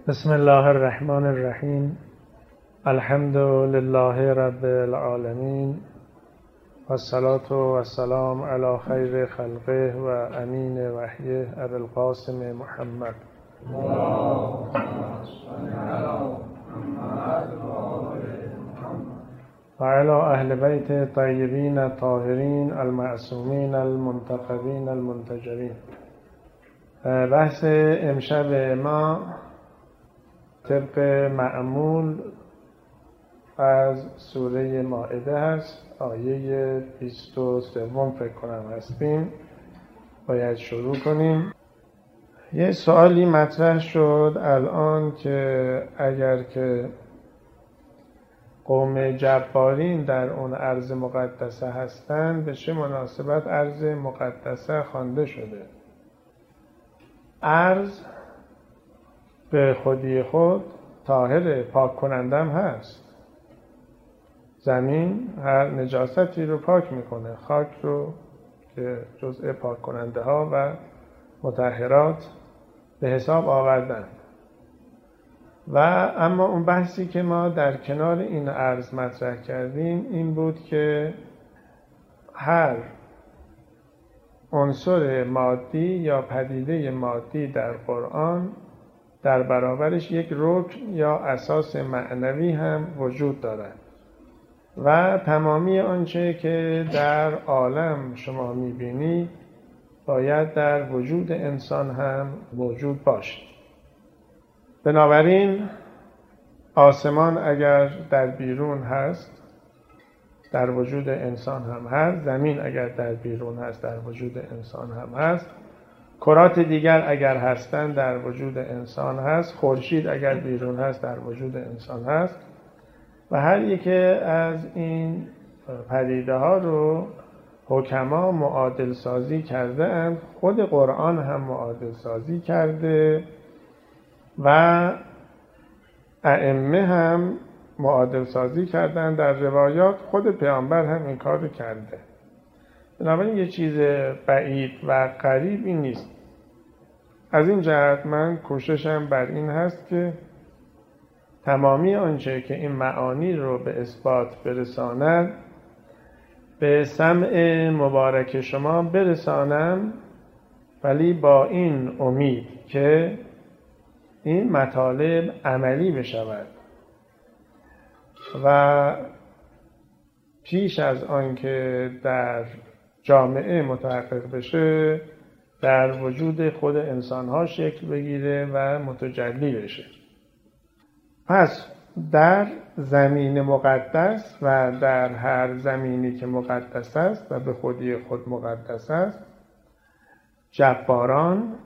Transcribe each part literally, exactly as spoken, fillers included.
بسم الله الرحمن الرحیم. الحمد لله رب العالمین و الصلاة و السلام علی خیر خلقه و امین وحیه ابی القاسم محمد و علی اهل بیت طیبین الطاهرین المعصومین المنتخبین المنتجبین. بحث امشب ما طبق معمول از سوره مائده هست. آیه بیست و سوم فکر کنم هستیم. باید شروع کنیم. یه سوالی مطرح شد الان که اگر که قوم جبارین در اون ارض مقدسه هستند، به چه مناسبت ارض مقدسه خوانده شده؟ ارض به خودی خود طاهر، پاک کنندم هست. زمین هر نجاستی رو پاک میکنه، خاک رو که جزء پاک کننده ها و مطهرات به حساب آوردن. و اما اون بحثی که ما در کنار این ارض مطرح کردیم این بود که هر عنصر مادی یا پدیده مادی در قرآن در برابرش یک رکن یا اساس معنوی هم وجود دارد و تمامی آنچه که در عالم شما میبینید باید در وجود انسان هم موجود باشد. بنابراین آسمان اگر در بیرون هست در وجود انسان هم هست، زمین اگر در بیرون هست در وجود انسان هم هست، کرات دیگر اگر هستند در وجود انسان هست، خورشید اگر بیرون هست در وجود انسان هست. و هر یک از این پدیده ها رو حکما معادل سازی کرده اند. خود قرآن هم معادل سازی کرده و ائمه هم معادل سازی کردن. در روایات خود پیامبر هم این کار رو کرده. بنابراین یه چیز بعید و غریبی نیست. از این جهت من کوششم بر این هست که تمامی آنچه که این معانی رو به اثبات برساند به سمع مبارک شما برسانم، ولی با این امید که این مطالب عملی بشود و پیش از آن که در جامعه متحقق بشه در وجود خود انسان‌ها شکل بگیره و متجلی بشه. پس در زمین مقدس و در هر زمینی که مقدس است و به خودی خود مقدس است، جباران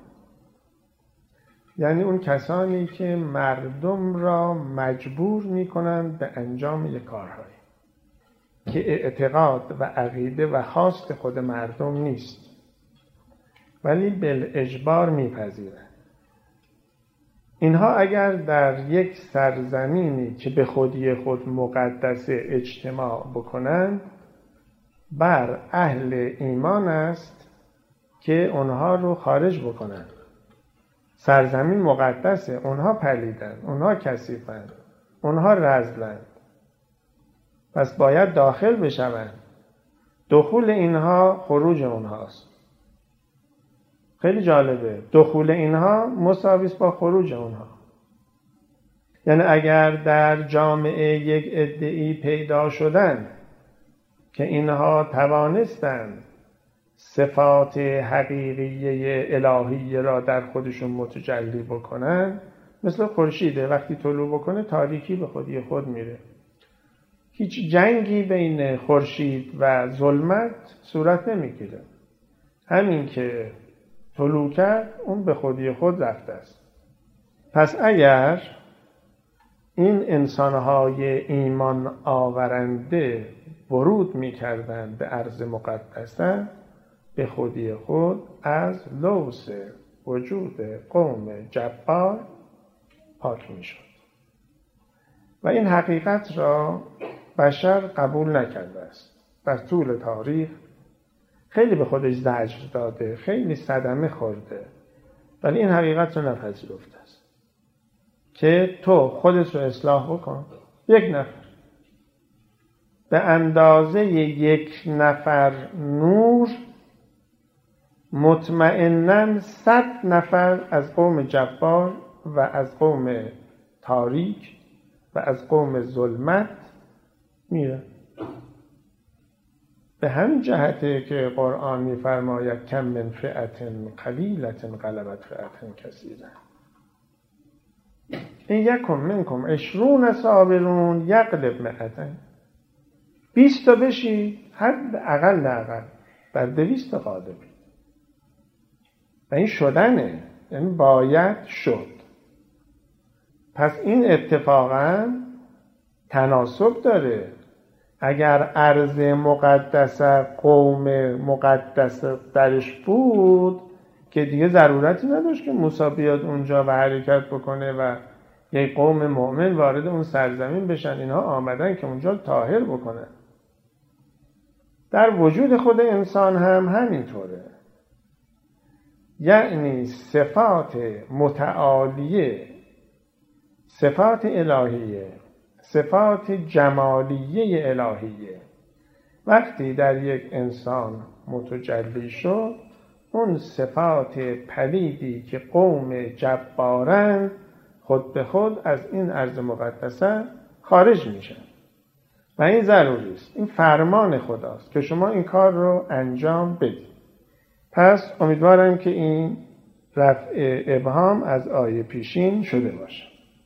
یعنی اون کسانی که مردم را مجبور می‌کنند به انجام یک کارهایی که اعتقاد و عقیده و خواست خود مردم نیست، ولی بالاجبار میپذیرند. اینها اگر در یک سرزمینی که به خودی خود مقدسه اجتماع بکنند، بر اهل ایمان است که اونها رو خارج بکنند. سرزمین مقدسه، اونها پلیدن، اونها کثیفن، اونها رذلن، پس باید داخل بشوند. دخول اینها خروج اونهاست. خیلی جالبه، دخول اینها مساوی است با خروج اونها. یعنی اگر در جامعه یک عده‌ای پیدا شدن که اینها توانستند صفات حقیقیه الهی را در خودشون متجلی بکنن، مثل خورشیده وقتی طلوع بکنه تاریکی به خودی خود میره. هیچ جنگی بین خورشید و ظلمت صورت نمیگیره. همین که طلوع کرد اون به خودی خود رفته است. پس اگر این انسانهای ایمان آورنده ورود میکردند به ارض مقدسه، به خودی خود از لوث وجود قوم جبار پاک میشد. و این حقیقت را بشر قبول نکرده است. در طول تاریخ خیلی به خودش زجر داده، خیلی صدمه خورده، ولی این حقیقت رو نپذیرفته است که تو خودت رو اصلاح بکن. یک نفر به اندازه یک نفر نور مطمئناً صد نفر از قوم جبار و از قوم تاریک و از قوم ظلمت میره. به همین جهته که قرآن میفرماید کم من فئة قلیلة غلبت فئة کثیرة این یکم منکم عشرون صابرون یغلب مئتین. بیست تا بشی حد اقل اقل بر دویست غالبی. و این شدنه، یعنی باید شد. پس این اتفاقا تناسب داره. اگر ارض مقدس قوم مقدس درش بود که دیگه ضرورتی نداشت که موسی بیاد اونجا و حرکت بکنه و یک قوم مؤمن وارد اون سرزمین بشن. اینها آمدن که اونجا طاهر بکنن. در وجود خود انسان هم همینطوره. یعنی صفات متعالیه، صفات الهیه، صفات جمالیه الهیه وقتی در یک انسان متجلی شد، اون صفات پلیدی که قوم جبارند خود به خود از این ارض مقدسه خارج میشن. و این ضروری است. این فرمان خداست که شما این کار رو انجام بدید. پس امیدوارم که این رفع ابهام از آیه پیشین شده باشه.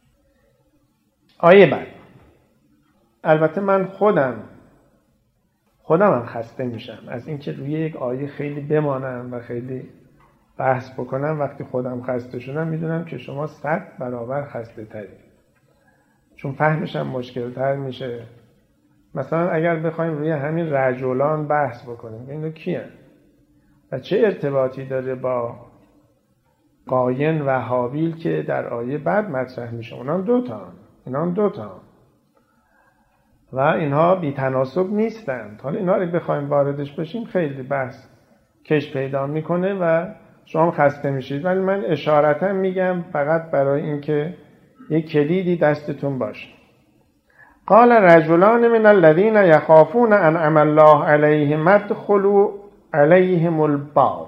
آیه بعد. البته من خودم خودم هم خسته میشم از اینکه روی یک آیه خیلی بمانم و خیلی بحث بکنم. وقتی خودم خسته شدم میدونم که شما صد برابر خسته تری، چون فهمش هم مشکل تر میشه. مثلا اگر بخوایم روی همین رجلان بحث بکنیم، اینو کیه و چه ارتباطی داره با قاین و حابیل که در آیه بعد مطرح میشه؟ اونا هم دو تا هم. اینا هم دو تا هم. و اینها بی تناسب نیستند. حالا اینا رو بخوایم واردش بشیم خیلی بحث کش پیدا میکنه و شما خسته میشید. ولی من اشارتا میگم فقط برای اینکه یک کلیدی دستتون باشه. قال رجلان من الذين يخافون انعم الله عليهم ادخلوا عليهم الباب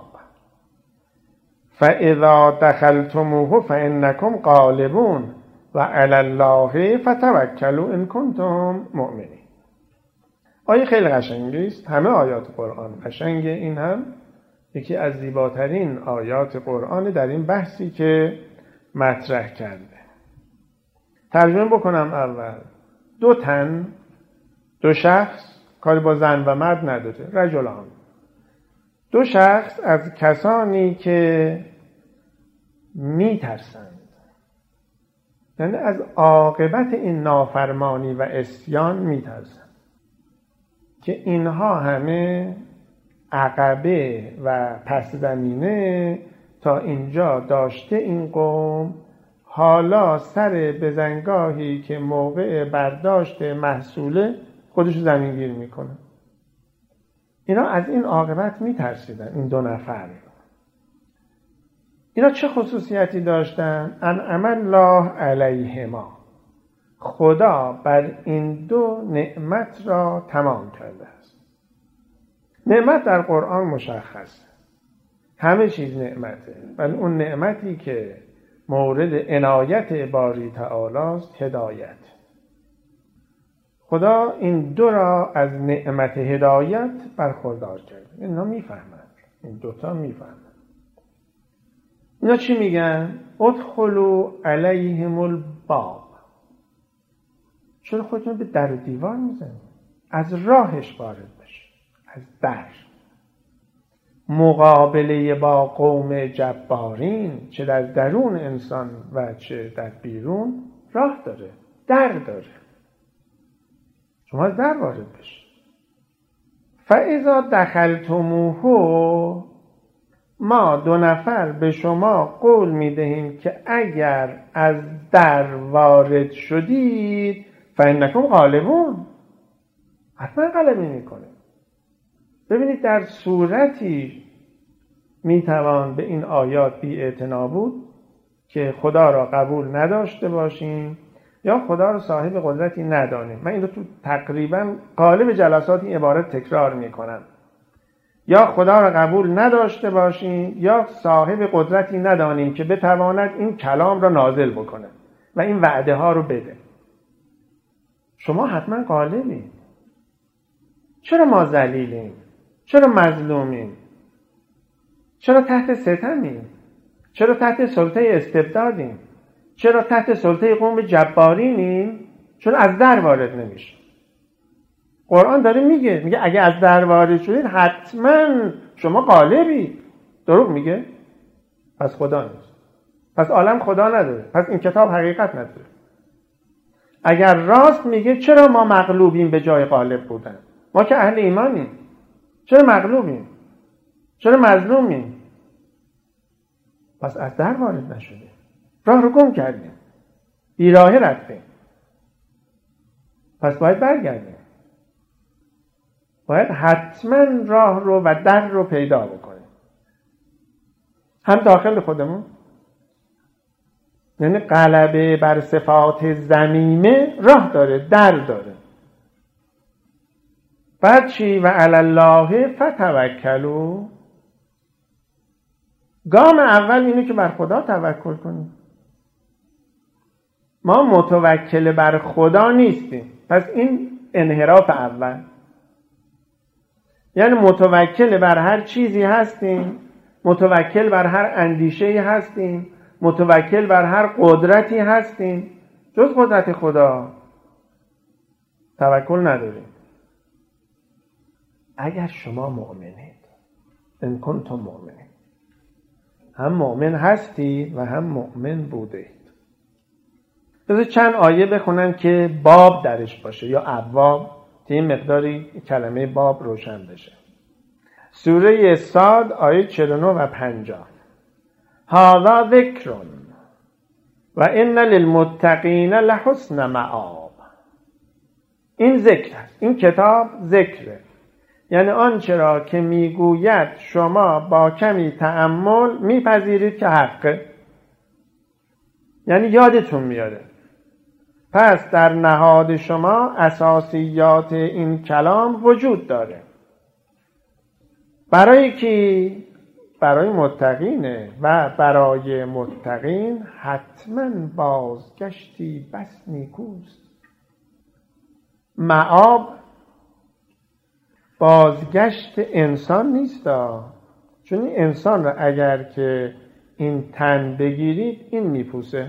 فاذا دخلتموه فانكم غالبون و علی الله فتوکلوا ان کنتم مؤمنین. آیه خیلی قشنگی است. همه آیات قرآن قشنگه. این هم یکی از زیباترین آیات قرآن در این بحثی که مطرح کرده. ترجمه بکنم. اول دو تن، دو شخص، کاری با زن و مرد نداره، رجلان، دو شخص از کسانی که میترسند، یعنی از عاقبت این نافرمانی و عصیان میترسند که اینها همه عقبه و پس زمینه تا اینجا داشته این قوم، حالا سر بزنگاهی که موقع برداشت محصوله خودشو زمینگیر میکنه. اینا از این عاقبت میترسیدن. این دو نفر اینا چه خصوصیتی داشتن؟ انعم الله علیهما، خدا بر این دو نعمت را تمام کرده است. نعمت در قرآن مشخصه، همه چیز نعمته، ولی اون نعمتی که مورد عنایت باری تعالی است هدایت. خدا این دو را از نعمت هدایت برخوردار کرده. اینا میفهمند، این دوتا میفهمند. اینا چی میگن؟ ادخلوا علیهم الباب. چرا خودتون به در و دیوار میزنید؟ از راهش وارد بشید، از در. مقابله با قوم جبارین چه در درون انسان و چه در بیرون راه داره، در داره. شما از در وارد بشید. فاذا دخلتموه، ما دو نفر به شما قول میدهیم که اگر از در وارد شدید فانکم غالبون، حتما غلبه میکنه. ببینید در صورتی میتوان به این آیات بی اعتنا بود که خدا را قبول نداشته باشیم یا خدا را صاحب قدرتی ندانیم. من این رو تو تقریبا قالب جلسات این عبارت تکرار میکنم. یا خدا را قبول نداشته باشیم یا صاحب قدرتی ندانیم که بتواند این کلام را نازل بکنه و این وعده ها رو بده. شما حتما غالبید. چرا ما ذلیلیم؟ چرا مظلومیم؟ چرا تحت ستمیم؟ چرا تحت سلطه استبدادیم؟ چرا تحت سلطه قوم جبارینیم؟ چون از در وارد نمیشه. قرآن داره میگه میگه اگه از در وارد شدید حتما شما غالبید. دروغ میگه؟ پس خدا نیست. پس عالم خدا نداره. پس این کتاب حقیقت نداره. اگر راست میگه چرا ما مغلوبیم به جای غالب بودن؟ ما که اهل ایمانیم. چرا مغلوبیم؟ چرا مظلومیم؟ پس از در وارد نشدیم. راه رو گم کردیم. بیراهه رفتیم. پس باید برگردیم. باید حتما راه رو و در رو پیدا بکنیم. هم داخل خودمون، یعنی غلبه بر صفات ذمیمه راه داره، در داره. بعد چی؟ و علی الله فتوکلوا. گام اول اینه که بر خدا توکل کنیم. ما متوکل بر خدا نیستیم. پس این انحراف اول. یعنی متوکل بر هر چیزی هستیم، متوکل بر هر اندیشه‌ای هستیم، متوکل بر هر قدرتی هستیم جز قدرت خدا توکل نداریم. اگر شما مؤمنید، ان کنتم مؤمنین، هم مؤمن هستید و هم مؤمن بودید. بذار چند آیه بخونم که باب درش باشه یا ابواب، تا این مقداری کلمه باب روشن بشه. سوره صاد آیه چهل و نه و پنجاه. هذا ذکر و ان للمتقین لحسن مآب. این ذکر است. این کتاب ذکره. یعنی آنچه را که میگوید شما با کمی تأمل میپذیرید که حقه. یعنی یادتون میاره. پس در نهاد شما اساسیات این کلام وجود داره. برای کی؟ برای متقینه و برای متقین حتما بازگشتی بس نیکوست. مآب بازگشت انسان نیست، چون این انسان را اگر که این تن بگیرید این میپوسه.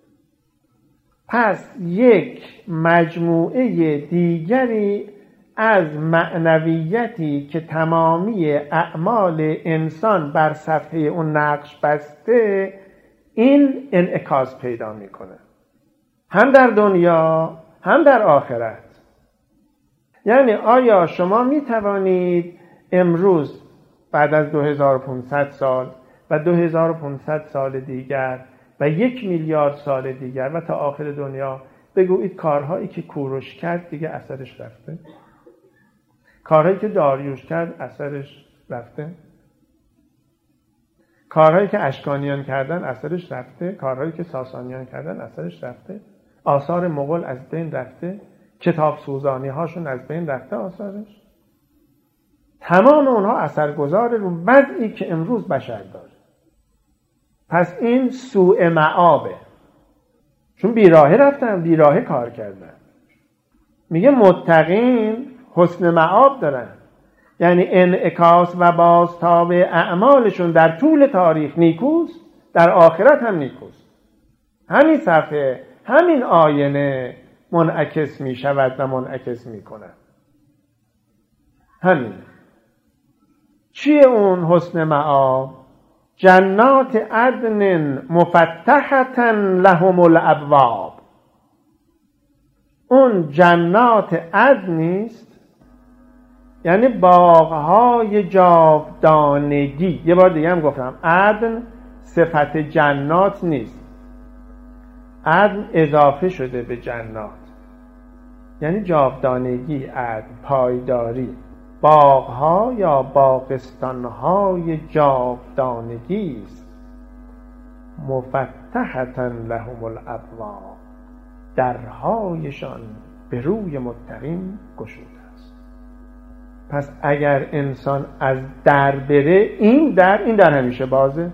پس یک مجموعه دیگری از معنویتی که تمامی اعمال انسان بر صفحه اون نقش بسته، این انعکاس پیدا میکنه هم در دنیا هم در آخرت. یعنی آیا شما میتوانید امروز بعد از دو هزار و پانصد سال و دو هزار و پانصد سال دیگر و یک میلیارد سال دیگر و تا آخر دنیا بگویید کارهایی که کوروش کرد دیگه اثرش رفته؟ کارهایی که داریوش کرد اثرش رفته؟ کارهایی که اشکانیان کردن اثرش رفته؟ کارهایی که ساسانیان کردن اثرش رفته؟ آثار مغول از بین رفته؟ کتاب سوزانی هاشون از بین رفته آثارش؟ تمام اونها اثرگذار رو وضعی که امروز بشر داره. پس این سوء مآبه، چون بیراهه رفتن، بیراهه کار کردن. میگه متقین حسن مآب دارن، یعنی انعکاس و بازتاب اعمالشون در طول تاریخ نیکوست، در آخرت هم نیکوست. همین صفحه، همین آینه منعکس می شود و منعکس می کند. همین. چیه اون حسن مآب؟ جنات عدن مفتحة لهم الابواب. اون جنات عدنیست، یعنی باغهای جاودانگی. یه بار دیگه هم گفتم عدن صفت جنات نیست، عدن اضافه شده به جنات، یعنی جاودانگی، عدن پایداری. باغها یا باغستانهای جاودانگی است مفتحة لهم الابواب، درهایشان به روی متقین گشوده است. پس اگر انسان از در بره، این در این در همیشه بازه،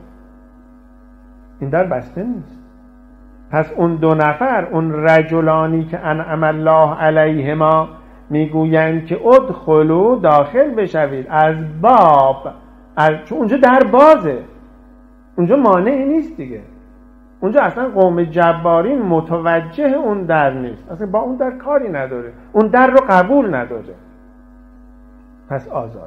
این در بسته نیست. پس اون دو نفر، اون رجلانی که انعم الله علیهما، میگویند که ادخلوا، داخل بشوید از باب، از... چون اونجا در بازه، اونجا مانعی نیست دیگه. اونجا اصلا قوم جبارین متوجه اون در نیست، اصلا با اون در کاری نداره، اون در رو قبول نداره، پس آزاده.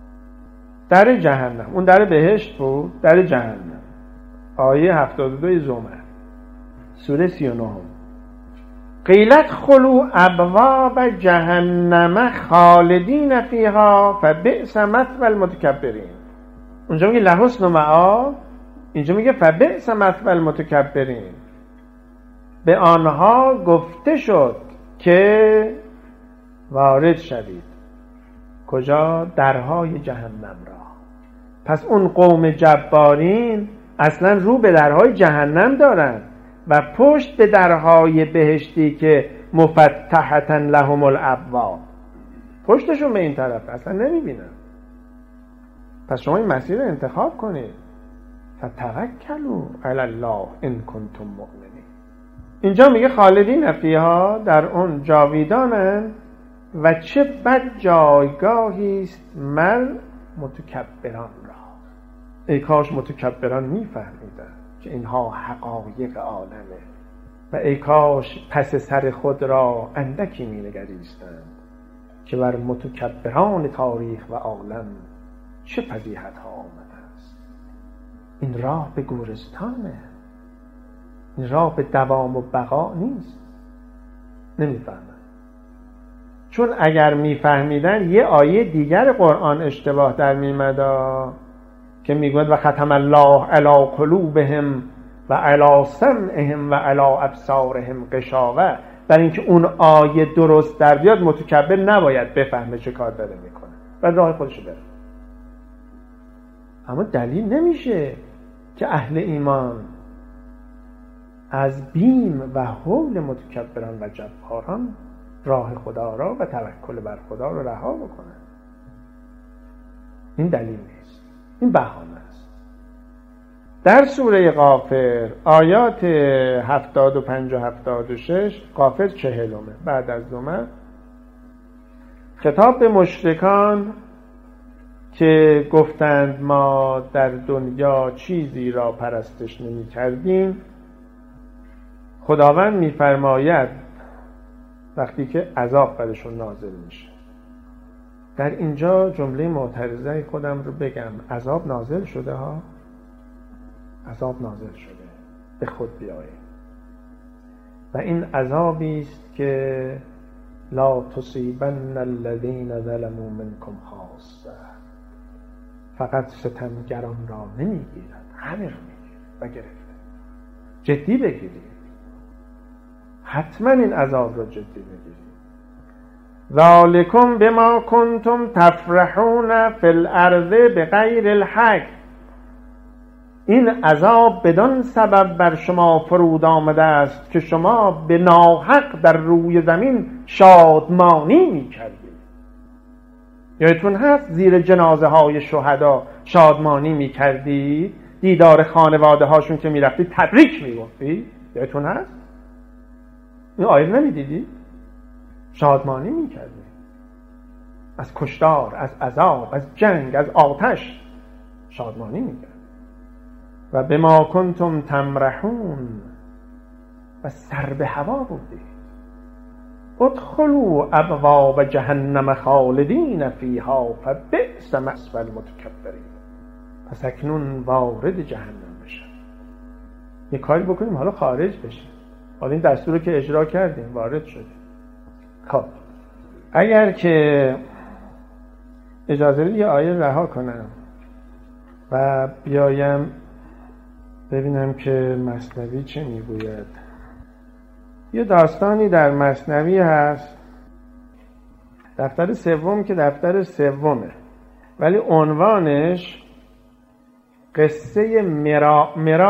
در جهنم، اون در بهشت بود، در جهنم. آیه هفتاد و دو زمر سوره سی و نه. قیلت خلو ابواب جهنم خالدین فیها فبئس مثوى المتکبرین. اونجا میگه لحسن مآب، اینجا میگه فبئس مثوى المتکبرین. به آنها گفته شد که وارد شوید کجا؟ درهای جهنم را. پس اون قوم جبارین اصلا رو به درهای جهنم دارن و پشت به درهای بهشتی که مفتحة لهم الابواب، پشتشون به این طرف اصلا نمیبینن. پس شما این مسیر رو انتخاب کنید. فتوکلوا علی الله ان کنتم مؤمنین. اینجا میگه خالدین فیها، در اون جاویدانن و چه بد جایگاهی است مر متکبران را. ای کاش متکبران میفهمیدن که اینها حقایق عالمه و ای کاش پس سر خود را اندکی مینگریستند که بر متکبران تاریخ و عالم چه فضیحت ها آمده است. این راه به گورستانه، این راه به دوام و بقا نیست. نمیفهمن. چون اگر میفهمیدن یه آیه دیگر قرآن اشتباه در میمدا که میگوید و ختم الله علی قلوبهم و علی سمعهم و علی ابصارهم غشاوه، برای اینکه اون آیه درست در بیاد متکبر نباید بفهمه چه کار داره میکنه و راه خودشو بره. اما دلیل نمیشه که اهل ایمان از بیم و حول متکبران و جباران راه خدا را و توکل بر خدا را رها بکنن. این دلیل نیست، این بهانه است. در سوره غافر آیات هفتاد و پنج و هفتاد و شش، غافر چهلمه بعد از زمر، خطاب به مشرکان که گفتند ما در دنیا چیزی را پرستش نمی کردیم، خداوند می فرماید وقتی که عذاب برشون نازل میشه. در اینجا جمله معترضه خودم رو بگم، عذاب نازل شده ها، عذاب نازل شده، به خود بیایید. و این عذابی است که لا تصیبن الذین ظلموا منکم خاصه، فقط ستمگران را نمیگیرد، همه را میگیرد و گرفته. جدی بگیرید، حتما این عذاب را جدی بگیرید. ذالکم بما کنتم تفرحون فی الارض بغیر الحق. این عذاب بدان سبب بر شما فرود آمده است که شما به ناحق در روی زمین شادمانی می‌کردید. یادتون هست زیر جنازه های شهدا شادمانی می‌کردید، دیدار خانواده هاشون که می‌رفتید تبریک می‌گفتید؟ یادتون هست؟ این آیه نمی‌دیدید؟ شادمانی می‌کردید از کشتار، از عذاب، از جنگ، از آتش شادمانی می‌کردید. و به ما کنتم تمرحون، و سر به هوا بودید. ادخلوا ابواب جهنم خالدین فیها فبئس مثوى المتکبرین. پس اکنون وارد جهنم بشن. یه کاری بکنیم حالا خارج بشیم. حالا این دستور رو که اجرا کردیم، وارد شدیم. خب اگر که اجازه بدید یه آیه رها کنم و بیایم ببینم که مثنوی چه میگوید. یه داستانی در مثنوی هست، دفتر سوم که دفتر سومه، ولی عنوانش قصه مرا مرا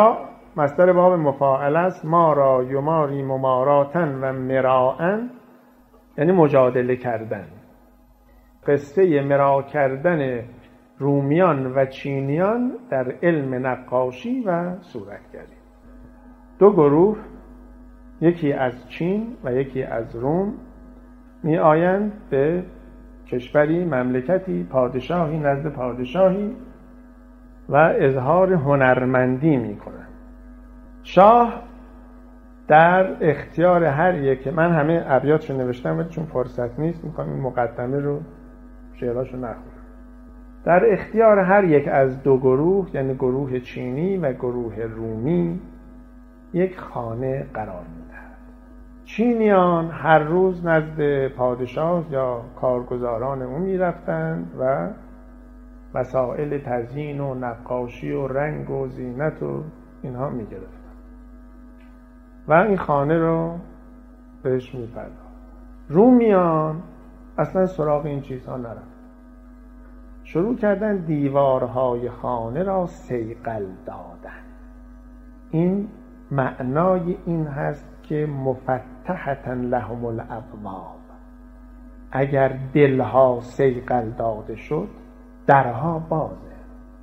مصدر باب مفاعل است. ما را یماری مماراتن و مراعن، یعنی مجادله کردن. قصه مرا کردن رومیان و چینیان در علم نقاشی و صورتگری. دو گروه، یکی از چین و یکی از روم، می آیند به کشوری، مملکتی، پادشاهی نزد پادشاهی و اظهار هنرمندی می کنند. شاه در اختیار هر یک، من همه ابیاتشو نوشتم ولی چون فرصت نیست میخوام این مقدمه رو شعراشو نخونم. در اختیار هر یک از دو گروه، یعنی گروه چینی و گروه رومی، یک خانه قرار می‌دهد. چینیان هر روز نزد پادشاه یا کارگزاران او می‌رفتند و وسایل تزیین و نقاشی و رنگ و زینت و اینها می‌گرفتند و این خانه رو بهش می‌پرداختند. رومیان اصلا سراغ این چیزها نرفتند. شروع کردن دیوارهای خانه را صیقل دادن. این معنای این هست که مفتحة لهم الابواب، اگر دلها صیقل داده شد درها بازه.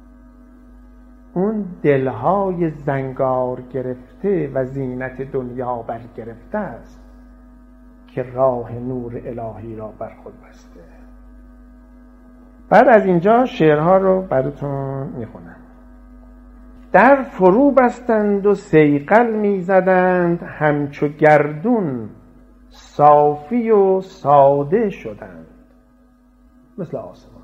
اون دلهای زنگار گرفته و زینت دنیا برگرفته است که راه نور الهی را بر خود بسته. بعد از اینجا شعرها رو براتون میخونم. در فرو بستند و صیقل میزدند، همچو گردون صافی و ساده شدند مثل آسمان.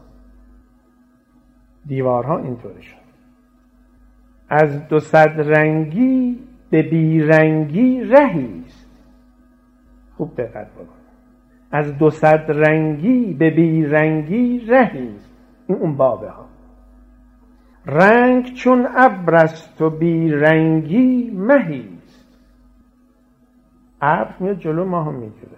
دیوارها اینطوری شد. از دو صد رنگی به بیرنگی رهیست. خوب دقت بکن. از دو صد رنگی به بیرنگی رهیست. این اون بابه ها. رنگ چون ابر است و بیرنگی مهیست. ابر میاد جلو ماه میگیره،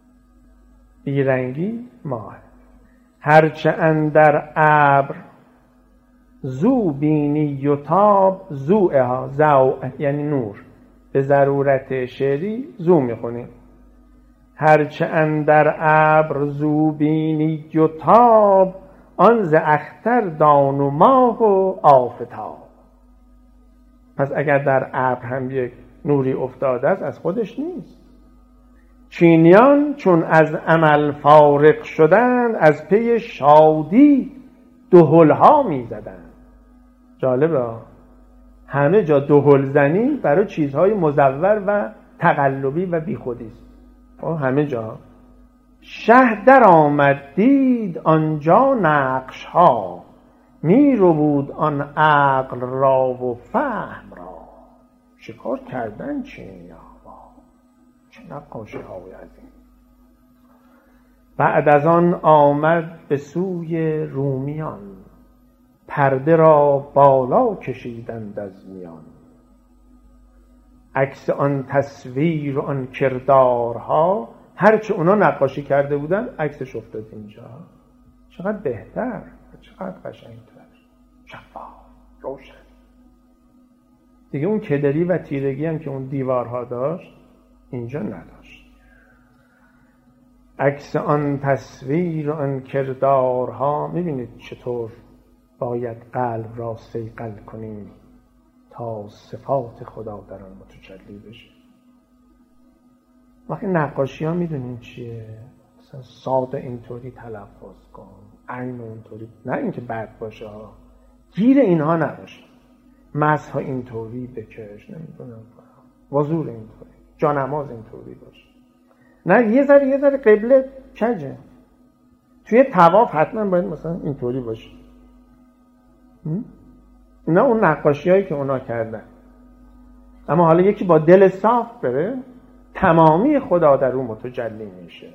بیرنگی ماه. هرچه اندر ابر زو بینی یتاب، زوئها زو یعنی نور، به ضرورت شعری زو میخونیم. هرچه اندر ابر زو بینی یتاب، آن ز اختر دان و ماه و آفتاب. پس اگر در ابر هم یک نوری افتاده است از خودش نیست. چینیان چون از عمل فارغ شدند، از پی شادی دهل‌ها می‌زدند. جالبه، همه جا دهل زنی برای چیزهای مزور و تقلبی و بیخودی است. همه جا شه در آمد دید آنجا نقش ها، می رو بود آن عقل را و فهم را. شکار کردن چینی ها، چه نقاشی های عظیم. بعد از آن آمد به سوی رومیان، پرده را بالا کشیدند از میان. عکس آن تصویر و آن کردارها، هرچه اونا نقاشی کرده بودن عکسش افتاد اینجا. چقدر بهتر، چقدر قشنگتر، شفاف، روشن. دیگه اون کدری و تیرگی هم که اون دیوارها داشت اینجا نداشت. عکس آن تصویر و آن کردارها. میبینید چطور باید قلب را صیقل کنیم تا صفات خدا در آن متجلی بشه. وقتی نقاشی ها میدونین چیه؟ مثلا ساده اینطوری تلفظ کن، عین اینطوری، نه اینکه بد باشه ها، گیر اینها نباشه. مسح اینطوری بکش، نمیدونم وضوع اینطوری، جانماز اینطوری باشه. نه یه ذره یه ذره قبله کجه. توی طواف حتما باید مثلا اینطوری باشه. اینا اون نقاشی هایی که اونا کردن. اما حالا یکی با دل صاف بره، تمامی خدا در اون متجلی میشه.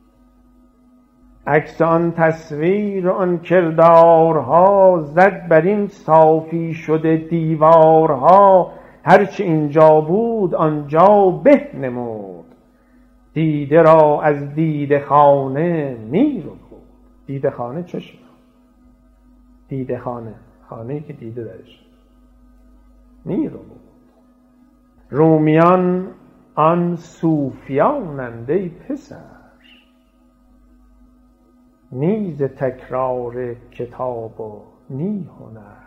عکس آن تصویر آن کردارها، زد بر این صافی شده دیوارها. هرچه اینجا بود آنجا به نمود، دیده را از دیده خانه می رو بود. دیده خانه چشم، دیده خانه، خانه‌ای که دیده درش می رو بود. رومیان آن صوفیانند ای پسر، نی ز تکرار کتاب و نی هنر.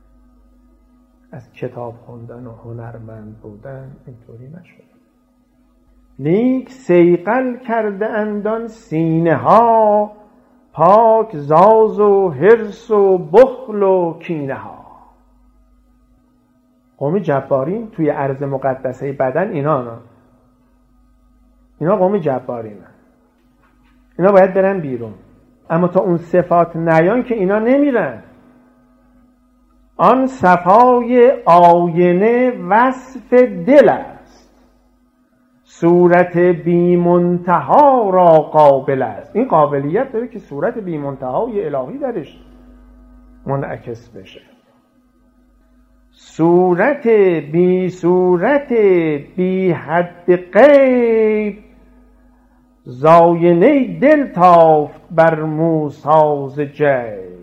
از کتاب خوندن و هنرمند بودن اینطوری نشد. لیک صیقل کرده اندان سینه ها، پاک زاز و حرص و بخل و کینه ها. قوم جبارین توی ارض مقدسه بدن اینا نه. اینا قوم جبارین، اینا باید برن بیرون، اما تا اون صفات نیان که اینا نمیرن. آن صفای آینه وصف دل است، صورت بی منتها را قابل است. این قابلیت داره که صورت بی منتهای الهی درش منعکس بشه. صورت بی صورت بی حد غیب، زاینه دل تافت بر موساز جیب.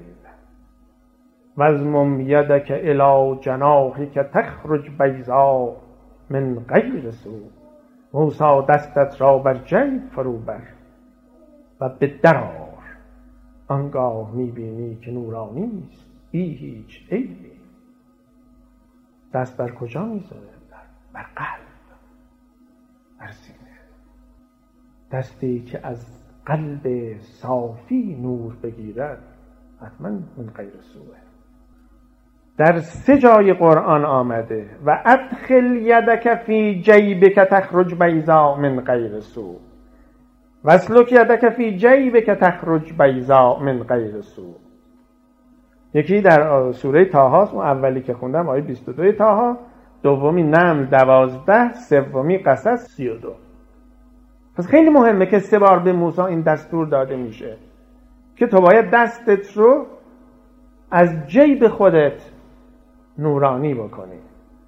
وزمم یدک الی جناحک تخرج بیضا من غیر سوء. موسی دستت را بر جیب فرو بر و به در آر، آنگاه میبینی که نورانی است بی هیچ عیبی. دست بر کجا میذاره؟ بر قلب، بر سینه. دستی که از قلب صافی نور بگیرد حتما من غیر سوء. در سه جای قرآن آمده و ادخل یدک فی جیبک تخرج بیضا من غیر سوء، واسلک یدک فی جیبک تخرج بیضا من غیر سوء. یکی در سوره طه است، اون اولی که خوندم آیه بیست و دو طه، دومی نمل دوازده، سومی قصص سی و دو. پس خیلی مهمه که سه بار به موسی این دستور داده میشه که تو باید دستت رو از جیب خودت نورانی بکنی.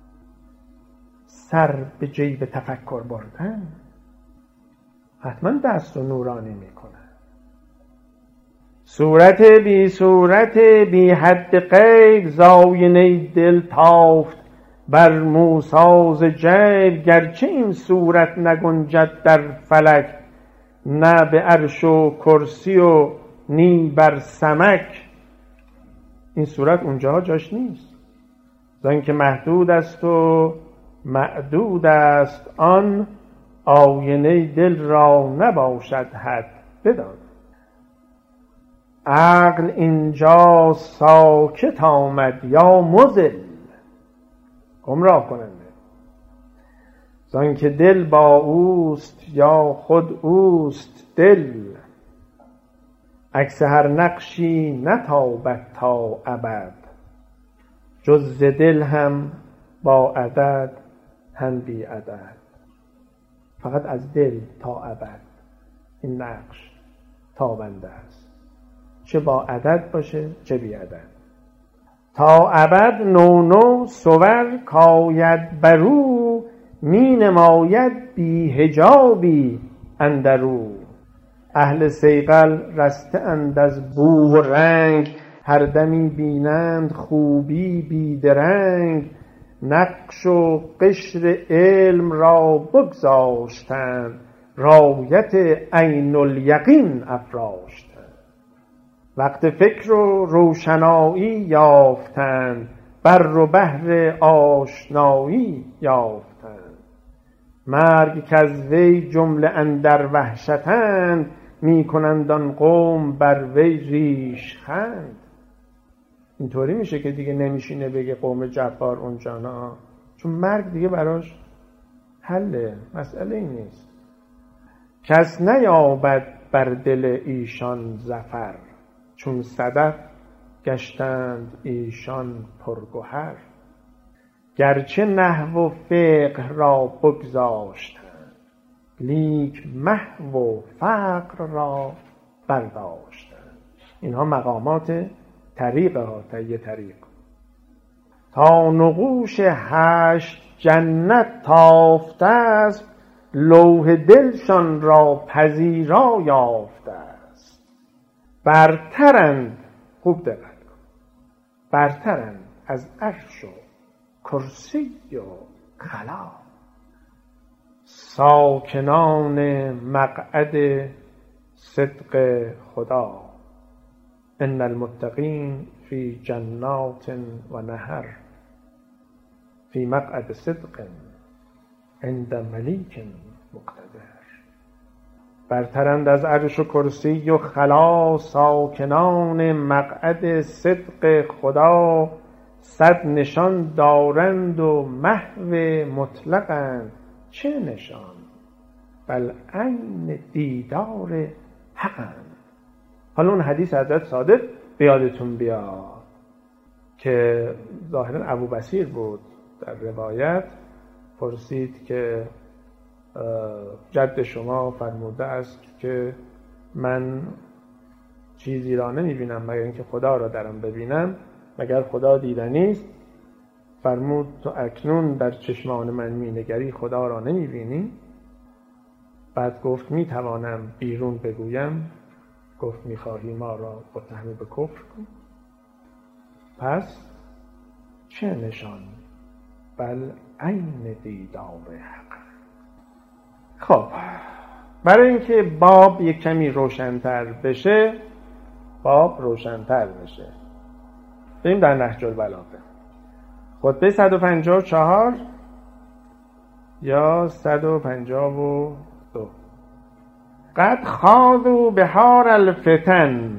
سر به جیب تفکر بردن حتما دست رو نورانی میکنه. صورت بی صورت بی حد غیب، زاینه دل تافت بر موساز جیب. گرچه این صورت نگنجد در فلک، نه به عرش و کرسی و نی بر سمک. این صورت اونجا جاش نیست، زن که محدود است و معدود است. آن آینه دل را نباشد حد بدان. عقل اینجا ساکت آمد یا مضل، گمراه کننده. زان که دل با اوست یا خود اوست دل، عکس هر نقشی نتابد تا ابد. جز ز دل هم با عدد هم بی عدد. فقط از دل تا ابد این نقش تابنده است، چه با عدد باشه چه بی عدد. تا ابد نو نو صور کاید برو، می نماید بی حجابی اندرو. اهل صیقل رسته اند از بو و رنگ، هر دمی بینند خوبی بیدرنگ. نقش و قشر علم را بگذاشتند، رایت عین الیقین افراشتند. وقت فکر و روشنایی یافتند، بر و بحر آشنایی یافتند. مرگ کز وی جمله اندر وحشتند، می کنند آن قوم بر وی ریش خند. اینطوری میشه که دیگه نمیشینه بگه قوم جبار اونجا، نه، چون مرگ دیگه براش حله، مسئله این نیست. کس نیابد بر دل ایشان ظفر، چون صدف گشتند ایشان پرگوهر. گرچه نحو و فقه را بگذاشتند، لیک محو و فقر را برداشتند. اینها مقامات طریقه ها، طی طریق. تا نقوش هشت جنت تافته است، لوح دلشان را پذیرا یافته است. برترند، خوب دقت کن، برترند از عرش و کرسی و خلا. ساکنان مقعد صدق خدا. ان المتقین فی جنات و نهر فی مقعد صدق عند ملیک مقتدر. برترند از عرش و کرسی و خلا، ساکنان مقعد صدق خدا. صد نشان دارند و محو مطلقند. چه نشان؟ بل عین دیدار حقند. حالا اون حدیث حضرت صادق بیادتون بیاد که ظاهرا ابو بصیر بود در روایت، پرسید که جد شما فرموده است که من چیزی را نمیبینم مگر اینکه خدا را درم ببینم، مگر خدا دیدنی است؟ فرمود تو اکنون در چشمان من مینگری خدا را نمیبینی؟ بعد گفت میتوانم بیرون بگویم؟ گفت میخواهی ما را متهم به کفر کن؟ پس چه نشان؟ بل عین دیدار حق. خب برای اینکه باب یک کمی روشن‌تر بشه، باب روشن‌تر بشه، بریم در نهج البلاغه. خطبه صد و پنجاه و چهار یا صد و پنجاه و دو. قد خاضوا بحار الفتن.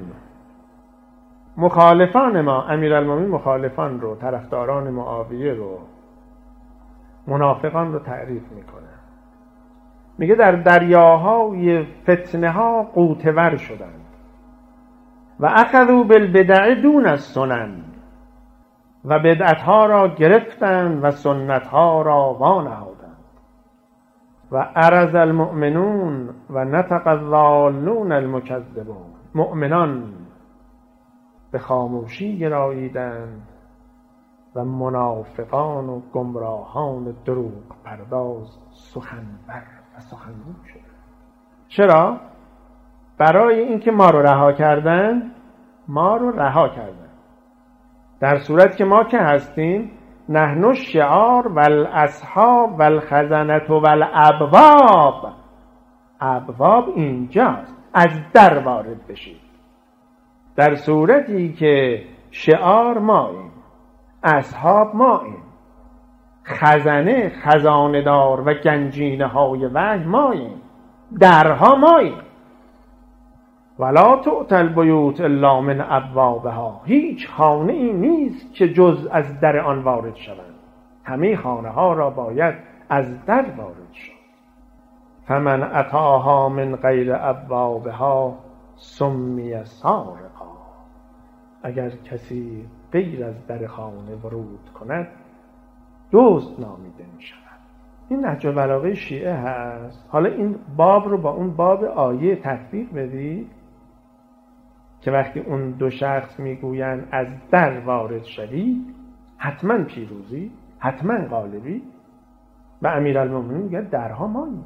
مخالفان ما، امیرالمومنین مخالفان رو، طرفداران معاویه رو، منافقان رو تعریف میکنه. میگه در دریاهای فتنه ها غوطه‌ور شدند و اخذوا بالبدع دون السنن، و بدعت ها را گرفتند و سنت ها را وانهادند. و عرض المؤمنون و نطق الضالون المکذبون. مؤمنان به خاموشی گراییدند و منافقان و گمراهان دروغ پرداز سخنور و سخنگو شدند. چرا؟ برای اینکه ما رو رها کردن، ما رو رها کردن. در صورت که ما که هستیم نحن الشعار والاصحاب والخزنة والابواب. ابواب اینجاست، از در وارد بشید. در صورتی که شعار ماییم، اصحاب ماییم، خزنه خزانه دار و گنجینه های وحی ماییم، درها ماییم. ولا تؤتی البیوت الا من ابوابها. هیچ خانه ای نیست که جز از در آن وارد شوند، همه خانه ها را باید از در وارد شد. فمن اتاها من غیر ابوابها سمی سارقا. اگر کسی غیر از در خانه ورود کند دزد نامیده می شود. این نهج البلاغه شیعه هست. حالا این باب رو با اون باب آیه تطبیق بدید که وقتی اون دو شخص میگویند از در وارد شوی حتما پیروزی، حتما غالبی، و امیرالمومنین میگه درها ماییم.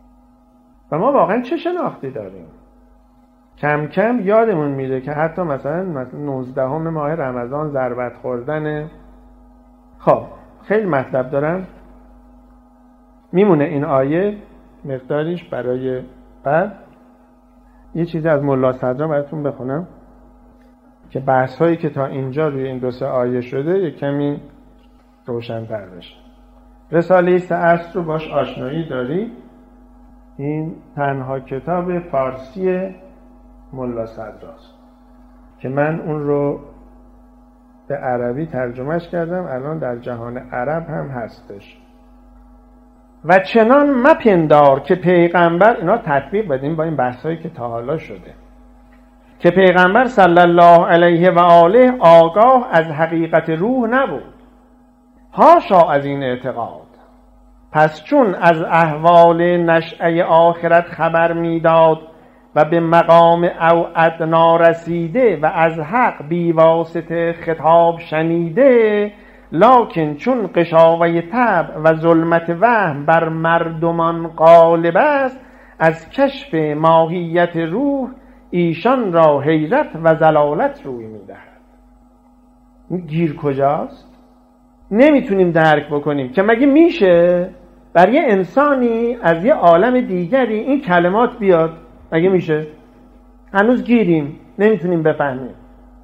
و ما واقعا چه شناختی داریم؟ کم کم یادمون میره که حتی مثلا مثلا نوزدهم ماه رمضان ضربت خوردن. خب خیلی مطلب دارم، میمونه این آیه مقداریش برای بعد. یه چیزی از ملا صدرا براتون بخونم که بحث هایی که تا اینجا روی این دو سه آیه شده یک کمی روشن‌تر بشه. رساله سه اصل رو باش آشنایی داری. این تنها کتاب فارسی ملا صدراست که من اون رو به عربی ترجمهش کردم، الان در جهان عرب هم هستش. و چنان مپندار که پیغمبر، اینا تطبیق بدیم با این بحثایی که تا حالا شده، که پیغمبر صلی الله علیه و آله آگاه از حقیقت روح نبود، حاشا از این اعتقاد. پس چون از احوال نشأه آخرت خبر میداد و به مقام او ادنا رسیده و از حق بیواسطه خطاب شنیده، لکن چون قشاوه طبع و ظلمت وهم بر مردمان غالب است، از کشف ماهیت روح ایشان را حیرت و ضلالت روی میدهد. گیر کجاست؟ نمیتونیم درک بکنیم که مگه میشه بر یه انسانی از یه عالم دیگری این کلمات بیاد؟ مگه میشه؟ هنوز گیریم، نمیتونیم بفهمیم.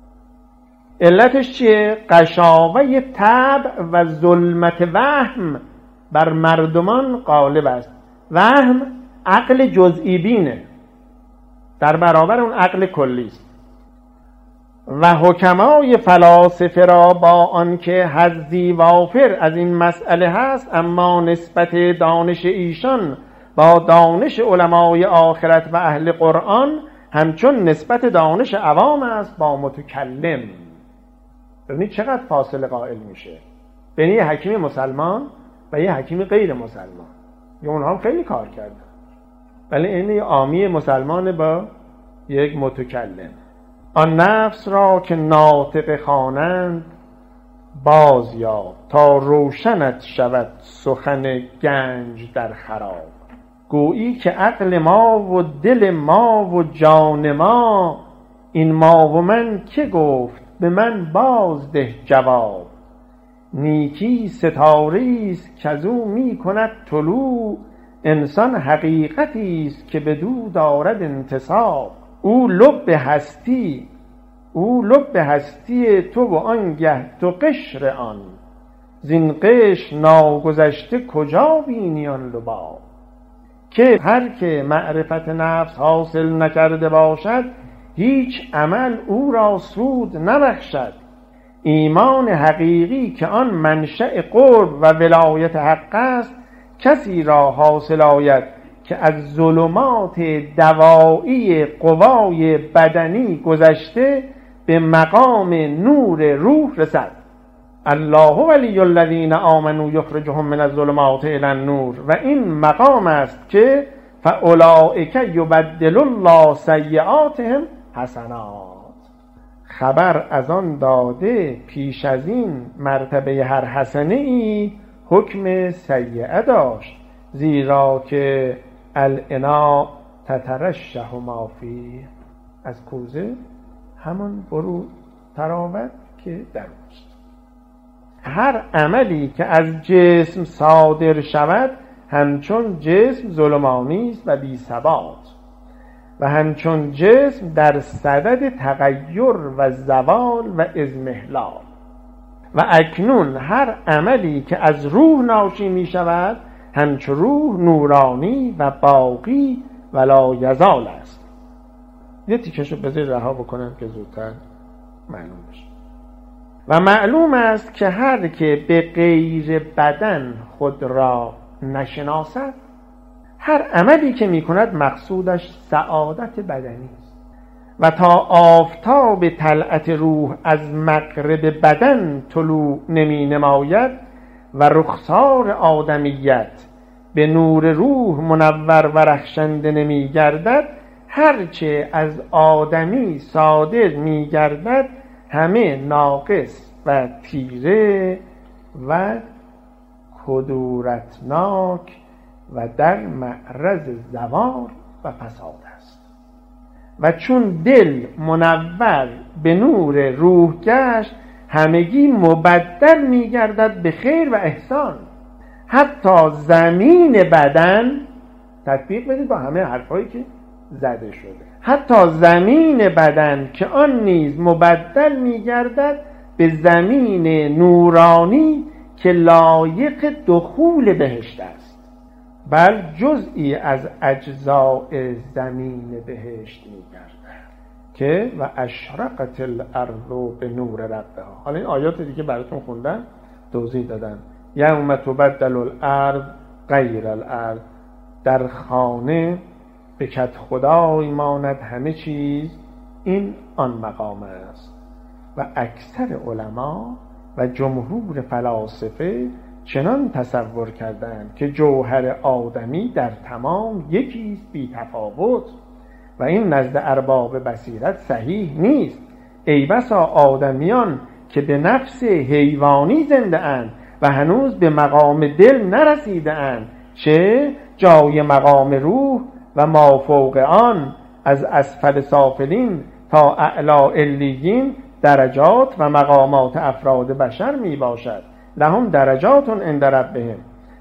علتش چیه؟ قشاوه طبع و ظلمت وهم بر مردمان غالب است. وهم عقل جزئی بینه در برابر اون عقل کلی است. و حکمای فلاسفه را با آنکه حظی وافر از این مسئله هست، اما نسبت دانش ایشان با دانش علمای آخرت و اهل قرآن همچون نسبت دانش عوام است با متکلم. ببینید چقدر فاصله قائل میشه بین یه حکیم مسلمان و یه حکیم غیر مسلمان. یا اونها هم خیلی کار کردن، ولی این یه عامی مسلمان با یک متکلم. آن نفس را که ناطق خوانند باز یاب، تا روشنت شود سخن گنج در خراب. گویی که عقل ما و دل ما و جان ما، این ما و من که گفت به من باز ده جواب. نیکی ستاره است که از او می کند طلوع، انسان حقیقتی است که بدو دارد انتساب. او لب هستی او لب هستی تو و آنگه تو قشر آن، زین قشر ناگذشته کجا بینی آن لباب. که هر که معرفت نفس حاصل نکرده باشد، هیچ عمل او را سود نبخشد. ایمان حقیقی که آن منشأ قرب و ولایت حق است، کسی را حاصل آید که از ظلمات دوایی قوای بدنی گذشته به مقام نور روح رسد. الله ولی الذین آمنوا یخرجهم من الظلمات الی النور. و این مقام است که فاولئک یبدل الله سیئاتهم حسنات. خبر از آن داده پیش از این مرتبه هر حسنه ای حکم سیئه داشت، زیرا که الاناء تترشح ما فیه. از کوزه همان برو تراود که در اوست. هر عملی که از جسم صادر شود همچون جسم ظلمانی است و بی ثبات، و همچون جسم در صدد تغییر و زوال و اضمحلال. و اکنون هر عملی که از روح ناشی می شود همچون روح نورانی و باقی ولا یزال است. یه تیکشو بذاری رها بکنم که زودتر معلوم بشه. و معلوم است که هر که به غیر بدن خود را نشناسد، هر عملی که می کند مقصودش سعادت بدنی است. و تا آفتاب طلعت روح از مغرب بدن طلوع نمی نماید و رخسار آدمیت به نور روح منور و رخشنده نمی گردد، هرچه از آدمی صادر می گردد همه ناقص و تیره و کدورتناک و در معرض زوال و فساد است. و چون دل منور به نور روح گشت، همگی مبدل می گردد به خیر و احسان. حتی زمین بدن، تطبیق بدید با همه حرفایی که زده شده، حتی زمین بدن که آن نیز مبدل می گردد به زمین نورانی که لایق دخول بهشت است، بل جزئی از اجزاء زمین بهشت می گردد که و اشرقت الارض به نور ربها. حالا این آیات دیگه براتون خوندن، توضیح دادن. یوم تبدل الارض غیر الارض. در خانه به کت خدای ماند همه چیز، این آن مقام است. و اکثر علما و جمهور فلاسفه چنان تصور کردند که جوهر آدمی در تمام یکیست بی تفاوت، و این نزد ارباب بصیرت صحیح نیست. ای بسا آدمیان که به نفس حیوانی زنده اند و هنوز به مقام دل نرسیده اند، چه جای مقام روح و ما فوق آن از اسفل سافلین تا اعلی علیین درجات و مقامات افراد بشر می باشد. لهم درجات عند ربهم.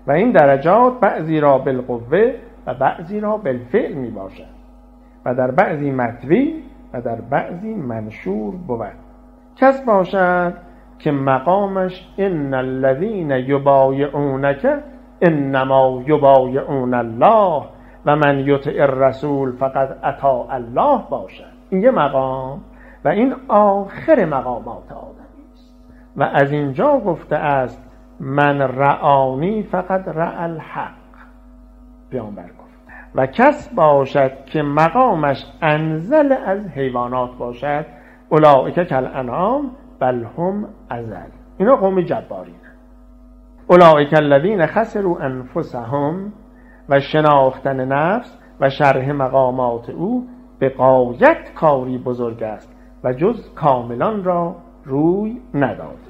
و این درجات بعضی را بالقوه و بعضی را بالفعل می باشد و در بعضی مطوی و در بعضی منشور بود. کس باشد که مقامش ان الذین یبایعونک انما یبایعون الله و من یطع الرسول فقد اطاع الله باشد. این یه مقام و این آخر مقامات آدمی است و از اینجا گفته است من رعانی فقط رع الحق، پیامبر گفته. و کس باشد که مقامش انزل از حیوانات باشد اولئک کالانعام بل هم اضل، اینا قوم جبارین. اولئک الذین خسروا انفسهم و شناختن نفس و شرح مقامات او به غایت کاری بزرگ است و جز کاملان را روی نداده.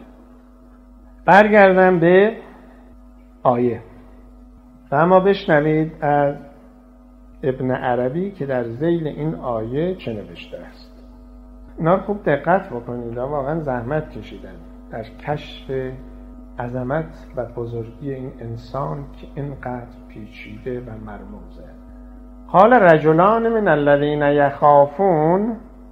برگردم به آیه و اما بشنوید از ابن عربی که در ذیل این آیه چه نوشته است. اینا خوب دقت بکنید، واقعا زحمت کشیدن در کشف عظمت و بزرگی این انسان که اینقدر پیچیده و مرموزه. قال رجلان من الذین یخافون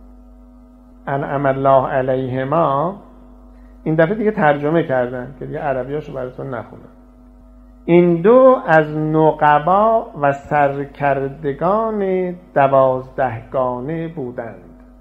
انعم الله علیهما، این دفعه دیگه ترجمه کردن که دیگه عربیاشو براتون نخونم. این دو از نقبا و سرکردگان دوازدهگانه بودند،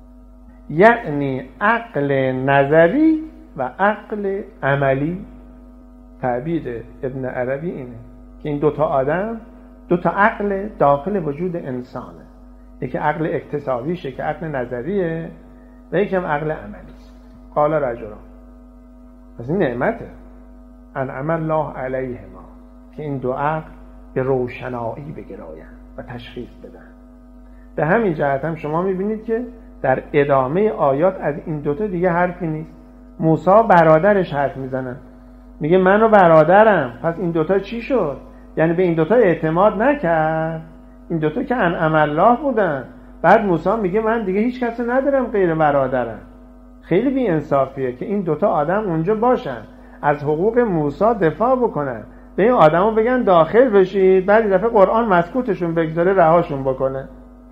یعنی عقل نظری و عقل عملی. تعبیر ابن عربی اینه که این دوتا آدم دوتا عقل داخل وجود انسانه، یکی عقل اکتسابیشه که عقل نظریه و یکی هم عقل عملیست. قال رجلان، پس این نعمته انعم الله علیهما که این دو عقل به روشنایی بگرایند و تشخیص بدن. به همین جهت هم شما میبینید که در ادامه آیات از این دوتا دیگه حرفی نیست. موسی برادرش حرف میزنن، میگه من و برادرم، پس این دوتا چی شد؟ یعنی به این دوتا اعتماد نکرد. این دوتا که انعم الله بودن، بعد موسی میگه من دیگه هیچ کسی ندارم غیر برادرم. خیلی بی انصافیه که این دوتا آدم اونجا باشن، از حقوق موسی دفاع بکنن، به این آدمو بگن داخل بشید، بعد دفعه قرآن مسکوتشون بگذاره رهاشون بکنه.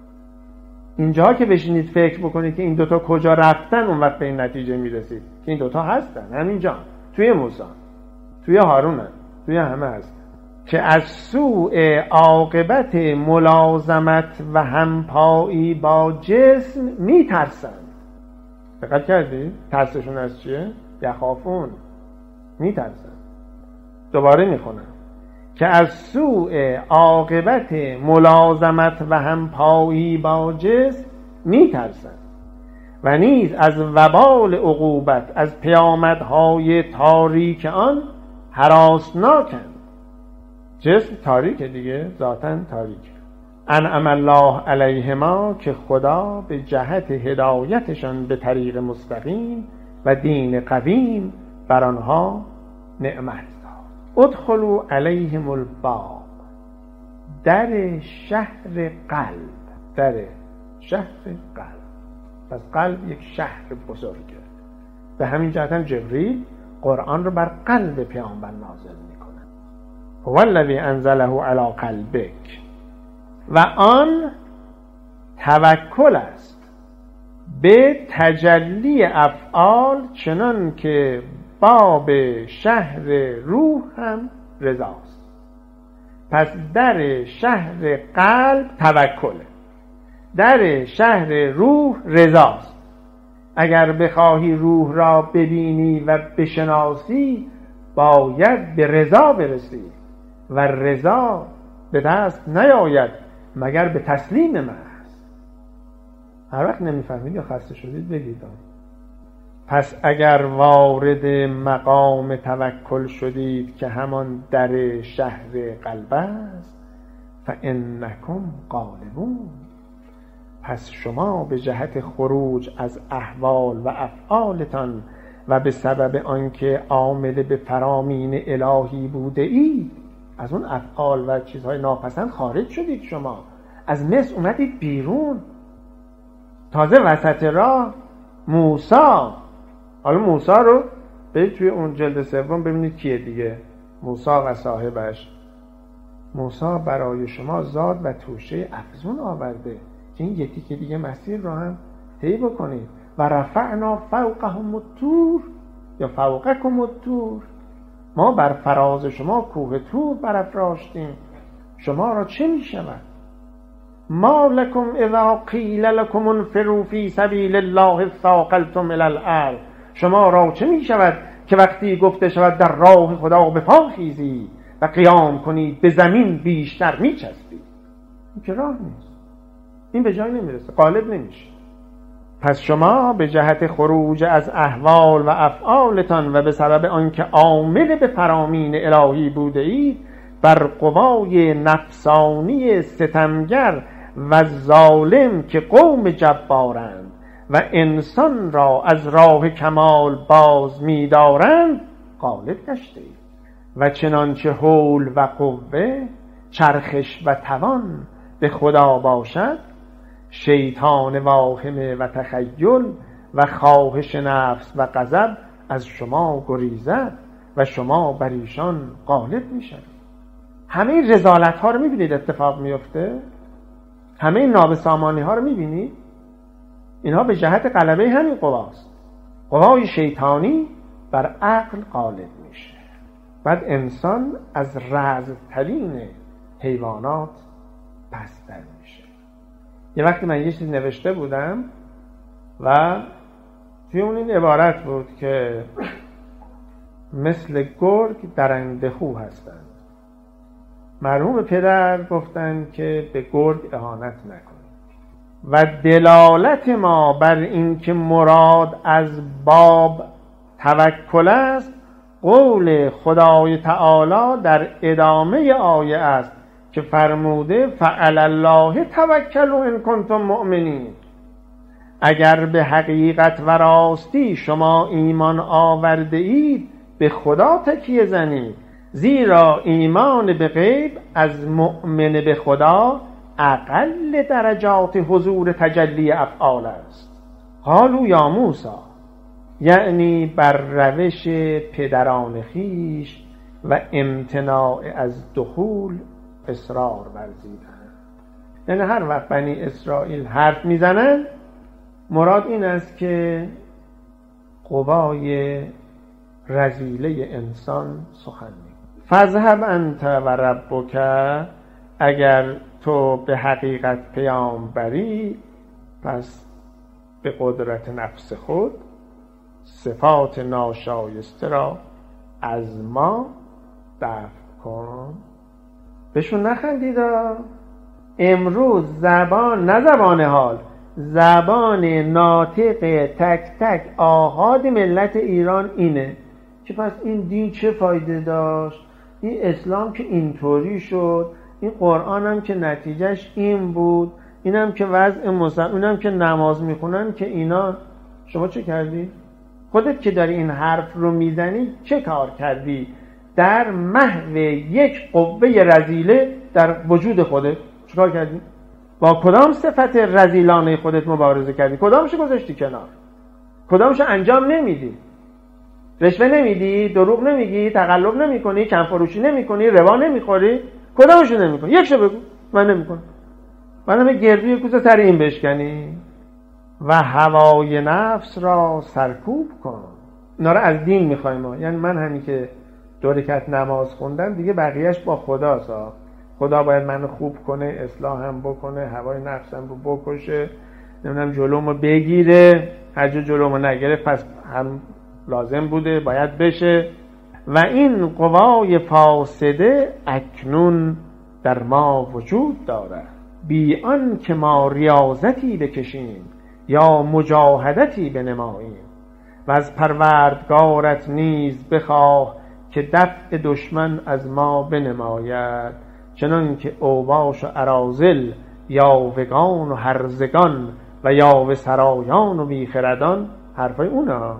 اینجا که بشینید فکر بکنید که این دوتا کجا رفتن، اون وقت به این نتیجه میرسید که این دوتا هستن همینجا، توی موسی، توی هارون، توی همه هستن که از سوء عاقبت ملازمت و همپایی با جسم میترسن. دقت کردید؟ ترسشون از چیه؟ یخافون، میترسن. دوباره میخونم که از سوء عاقبت ملازمت و همپایی با جسم میترسن و نیز از وبال عقوبت از پیامدهای تاریک آن هراسناکند. جسم تاریکه دیگه، ذاتاً تاریکه. انعم الله علیهما که خدا به جهت هدایتشان به طریق مستقیم و دین قویم بر آنها نعمت داد. ادخلوا علیهم الباب، در شهر قلب، در شهر قلب. پس قلب یک شهر بزرگه. به همین جهت هم جبریل قرآن رو بر قلب پیامبر نازل میکنه. هو الذی انزله علی قلبک، و آن توکل است به تجلی افعال، چنان که باب شهر روح هم رضاست. پس در شهر قلب توکله، در شهر روح رضاست. اگر بخواهی روح را ببینی و بشناسی، باید به رضا برسی و رضا به دست نیاید مگر به تسلیم محض. هر وقت نمیفهمید یا خسته شدید بگید. پس اگر وارد مقام توکل شدید که همان در شهر قلب است، فانکم غالبون، پس شما به جهت خروج از احوال و افعالتان و به سبب آنکه عامل به فرامین الهی بوده اید، از اون افعال و چیزهای ناپسند خارج شدید. شما از مصر اومدید بیرون. تازه وسط راه موسی، حالا موسی رو برید توی اون جلد سوم ببینید کیه دیگه، موسی و صاحبش موسی برای شما زاد و توشه افزون آورده که این یکی که دیگه مسیر رو هم طی بکنید. و رفعنا فوقهم الطور یا فوقکم الطور، ما بر فراز شما کوه طور برافراشتیم. شما را چه می شود؟ ما لکم اذا قیل لکم انفروا فی سبیل الله ثاقلتم الی الارض، شما را چه می شود که وقتی گفته شود در راه خدا به پا خیزید و قیام کنید به زمین بیشتر می چسبید؟ این که راه نیست، این به جای نمیرسه، غالب نمیشه. پس شما به جهت خروج از احوال و افعالتان و به سبب آنکه عامل به فرامین الهی بوده اید، بر قوای نفسانی ستمگر و ظالم که قوم جبارند و انسان را از راه کمال باز می‌دارند غالب گشته اید. و چنانچه حول و قوه، چرخش و توان به خدا باشد، شیطان واهمه و تخیل و خواهش نفس و غضب از شما گریزد و شما بر ایشان غالب میشید. همه این رذالت ها رو میبینید اتفاق میفته، همه این نابسامانی ها رو میبینید، اینها به جهت غلبه همین قواست. قوای شیطانی بر عقل غالب میشه. بعد انسان از رذل‌ترین حیوانات پست‌تر میشه. یه وقتی من یه چیز نوشته بودم و توی اون این عبارت بود که مثل گرگ درنده خو هستند. مرحوم پدر گفتن که به گرگ اهانت نکنید و دلالت ما بر این که مراد از باب توکل است قول خدای تعالی در ادامه آیه است که فرموده فعلی الله توکلوا ان کنتم مؤمنین. اگر به حقیقت و راستی شما ایمان آورده اید به خدا تکیه زنید، زیرا ایمان به غیب از مؤمن به خدا اقل درجات حضور تجلی افعال است. قالوا یا موسی، یعنی بر روش پدران خیش و امتناع از دخول اصرار ورزیدن. یعنی هر وقت بنی اسرائیل حرف میزنن مراد این است که قوای رذیله انسان سخن میگه. فذهب انت و ربک، اگر تو به حقیقت پیام بری پس به قدرت نفس خود صفات ناشایسته را از ما دفع کن. بهشون نخندیدا. امروز زبان، نه زبان حال، زبان ناطق تک تک آحاد ملت ایران اینه که پس این دین چه فایده داشت، این اسلام که اینطوری شد، این قرآن هم که نتیجهش این بود، اینم که وضع مسلم، اینم که نماز میخونن که اینا. شما چه کردی؟ خودت که داری این حرف رو میزنی چه کار کردی در محو یک قوه رذیله در وجود خودت؟ چه کار کردی؟ با کدام صفت رذیلانه خودت مبارزه کردی؟ کدامشو گذاشتی کنار؟ کدامشو انجام نمیدی؟ رشوه نمیدی، دروغ نمیگی، تقلب نمیکنی، کم فروشی نمیکنی، ربا نمیخوری؟ کدامشو نمیکنی؟ یکشو بگو. من نمیکنم. من همه گردوی کوزه سر این بشکنی و هوای نفس را سرکوب کن. اینا را از دین میخوایم ما. یعنی من همین که دو رکعت نماز خوندم دیگه بقیهش با خداست. خدا باید منو خوب کنه، اصلاح هم بکنه، هوای نفسم رو بکشه، نمیدونم جلومو بگیره. هر جا جلومو نگرفت پس هم لازم بوده باید بشه. و این قوای فاسده اکنون در ما وجود دارد، بی آن که ما ریاضتی بکشیم یا مجاهدتی بنماییم. و از پروردگارت نیز بخواه که دفع دشمن از ما بنماید، چنان که اوباش و اراذل، یاوگان و هرزگان و یاوه سرایان و بیخردان، حرفای اونا،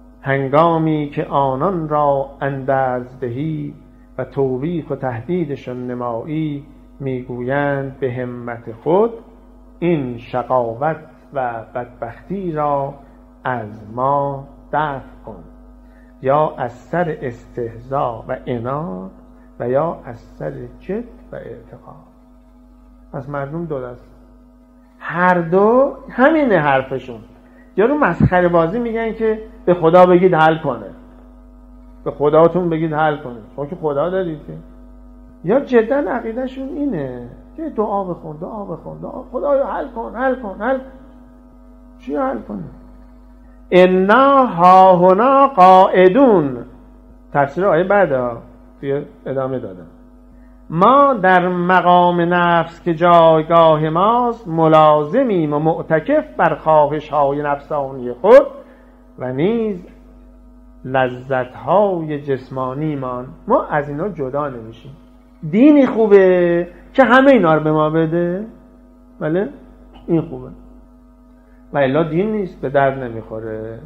هنگامی که آنان را اندرز دهی و توبیخ و تهدیدشان نمایی، میگویند به همت خود این شقاوت و بدبختی را از ما دفع کن، یا از سر استهزا و عناد و یا از سر جد و و اعتقاد. پس مردم دو دست، هر دو همینه حرفشون. یارو مسخره بازی میگن که به خدا بگید حل کنه، به خداتون بگید حل کنه. شما که خدا دارید که. یا جدا عقیدهشون اینه که دعا بخون دعا بخون دعا خدایا حل کن حل کن حل. چی حل کنه؟ انا ها هنا قاعدون، تفسیر آیه بعدا توی ادامه دادم. ما در مقام نفس که جایگاه ماست ملازمیم و معتکف بر خواهش های نفسانی خود و نیز لذت های جسمانی مان. ما از اینا جدا نمیشیم. دینی خوبه که همه اینا رو به ما بده، بله این خوبه، و الا دین نیست، به درد نمیخوره.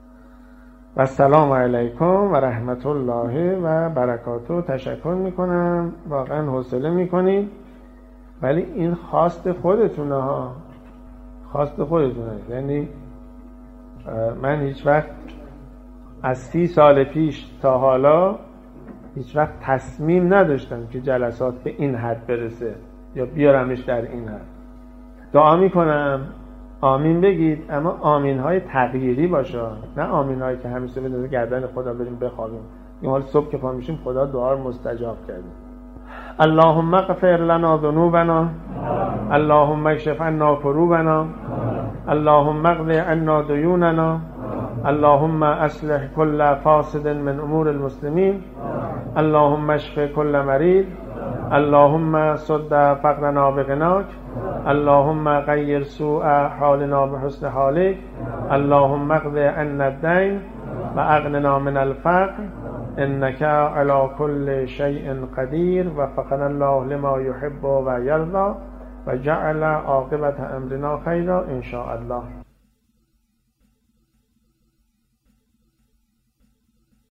و السلام علیکم و رحمت الله و برکاته. تشکر میکنم، واقعا حوصله میکنید، ولی این خواست خودتونه ها، خواست خودتونه. یعنی من هیچ وقت از سی سال پیش تا حالا هیچ وقت تصمیم نداشتم که جلسات به این حد برسه یا بیارمش در این حد. دعا میکنم آمین بگید، اما آمین های تغییری باشه، نه آمین هایی که همیشه به گردن خدا بریم بخوابیم. این حال صبح که پا میشیم خدا دعا رو مستجاب کرده. اللهم اغفر لنا ذنوبنا، اللهم اکشف عنا کروبنا، اللهم اقض عنا دیوننا، اللهم اصلح كل فاسد من امور المسلمين، اللهم اشف كل مريض، اللهم سد فقرنا بغناك، اللهم غير سوء حالنا بحسن حالك، اللهم اقض عنا الدين واغننا من الفقر انك على كل شيء قدير، وفقنا الله لما يحب ويرضى وجعل عاقبة امرنا خيرا ان شاء الله.